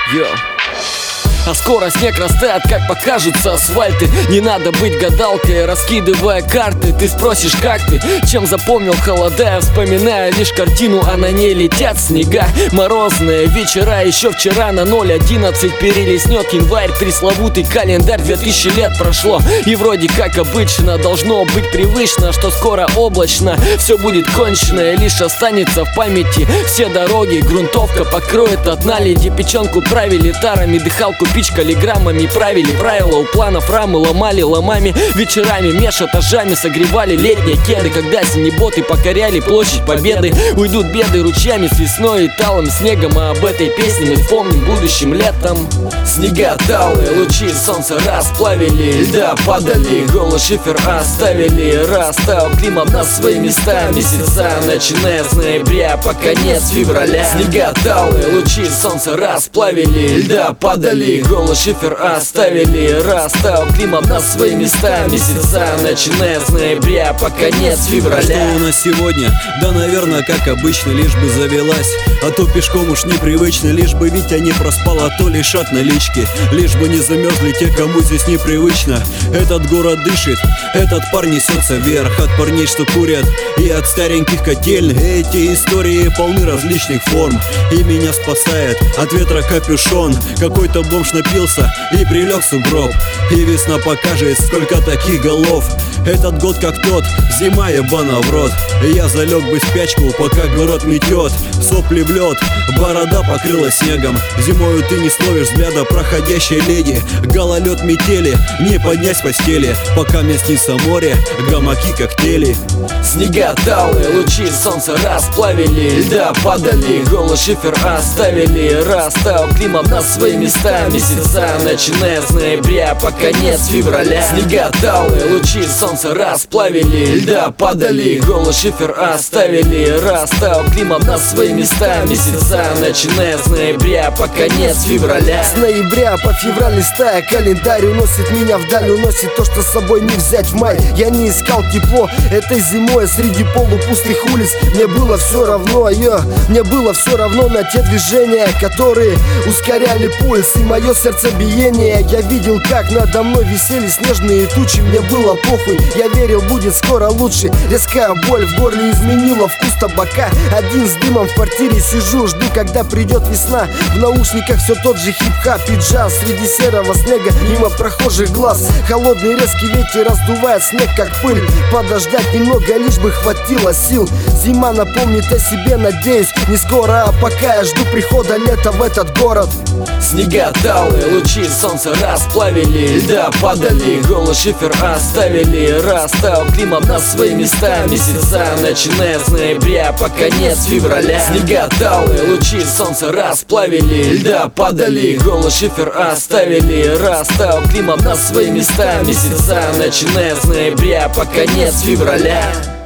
А скоро снег растает, как покажутся асфальты. Не надо быть гадалкой, раскидывая карты. Ты спросишь, как ты, чем запомнил холода? Я вспоминаю лишь картину, а на ней летят снега. Морозные вечера, еще вчера на 0:11 перелеснет январь. Пресловутый календарь, 2000 лет прошло. И вроде как обычно должно быть привычно, что скоро облачно, все будет кончено и лишь останется в памяти все дороги. Грунтовка покроет от наледи, печенку правили тарами, дыхалку пич каллиграммами, правили правила у планов, рамы ломали ломами. Вечерами меж этажами согревали летние кеды, когда синеботы покоряли площадь Победы. Уйдут беды ручьями с весной и талым снегом, а об этой песне мы вспомним будущим летом. Снега талые, лучи солнца расплавили, льда падали, голый шифер оставили. Растаял климат на свои места, месяца, начиная с ноября по конец февраля. Снега талые, лучи солнца расплавили, льда падали, голый шифер оставили. Растаял климат на свои места, месяца, начиная с ноября по конец февраля. Что у нас сегодня? Да, наверное, как обычно, лишь бы завелась. А то пешком уж непривычно, лишь бы Витя не проспал, а то лишат налички. Лишь бы не замерзли те, кому здесь непривычно. Этот город дышит, этот пар несется вверх. От парней, что курят, и от стареньких котель. Эти истории полны различных форм, и меня спасает от ветра капюшон. Какой-то бомж напился и прилег в сугроб, и весна покажет, сколько таких голов. Этот год как тот, зима ебана в рот. Я залег бы в спячку, пока город метет. Сопли в лед, борода покрылась снегом. Зимою ты не словишь взгляда проходящей леди. Гололед метели, не поднять с постели, пока мне снится море, гамаки, коктейли. Снега талые, лучи солнца расплавили, льда падали, голый шифер оставили. Растаял климат на свои места, месяца, начиная с ноября по конец февраля. Снега талые, лучи солнца расплавили, льда падали, голый шифер оставили. Растаял климат на свои места, месяца, начиная с ноября по конец февраля. С ноября по февраль листая календарь, уносит меня вдаль, уносит то, что с собой не взять в май. Я не искал тепло этой зимой среди полупустых улиц. Мне было все равно, мне было все равно на те движения, которые ускоряли пульс и мое сердцебиение. Я видел, как надо мной висели снежные тучи. Мне было похуй, я верил, будет скоро лучше. Резкая боль в горле изменила вкус табака. Один с дымом в квартире сижу, жду, когда придет весна. В наушниках все тот же хип-хап и джаз. Среди серого снега мимо прохожих глаз. Холодный резкий ветер раздувает снег, как пыль. Подождать немного, лишь бы хватило сил. Зима напомнит о себе, надеюсь, не скоро. А пока я жду прихода лета в этот город. Снега талые, лучи солнца расплавили, льда падали, голый шифер оставили. Растаял климат на свои места, месяца, начиная с ноября по конец февраля. Снега талые, лучи солнца расплавили, льда падали, голый шифер оставили. Растаял климат на свои места, месяца, начиная с ноября по конец февраля.